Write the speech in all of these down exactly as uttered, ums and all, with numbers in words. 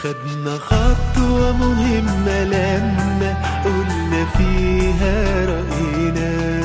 خدنا خطوة مهمة لما قلنا فيها رأينا،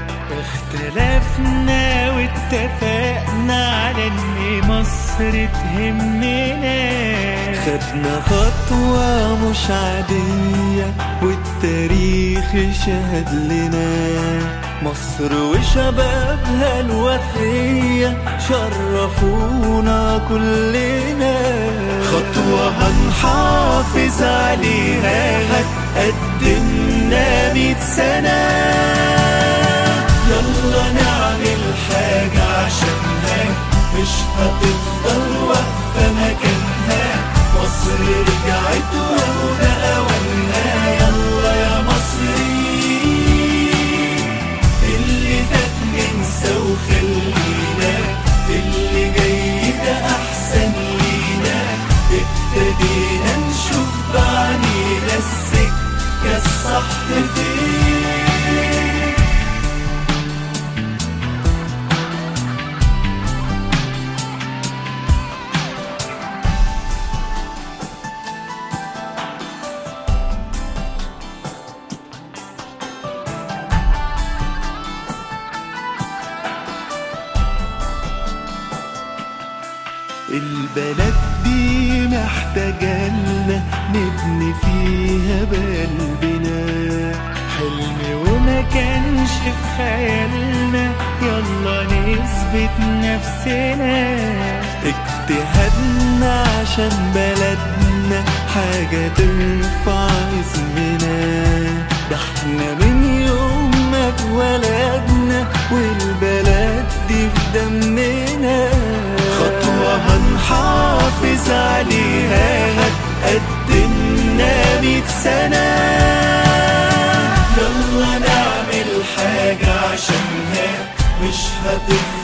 اختلفنا واتفقنا على ان مصر تهمنا. خدنا خطوة مش عادية والتاريخ شهد لنا، مصر وشبابها الوفية شرفونا كلنا. خطوة هنحافظ عليها هتقدمنا مية سنة، يلا نعمل حاجة عشانها مش هتفضل واقفة مكانها. مصر رجعت وهدى أولها، يلا يا مصري اللي فات ننسى وخلينا في اللي جاي ده أحسن لينا. ابتدينا نشوف بعينينا السكة الصح فين. البلد دي محتاجة لنا نبني فيها بقلبنا، حلم وما كانش في خيالنا يلا نثبت نفسنا. اجتهدنا عشان بلدنا حاجة ترفع اسمنا، ده احنا من يوم ما اتولدنا والبلد دي في دمنا. خطوة هنحافظ عليها هتقدمنا مية سنة، يلا نعمل حاجة عشانها مش هتفضل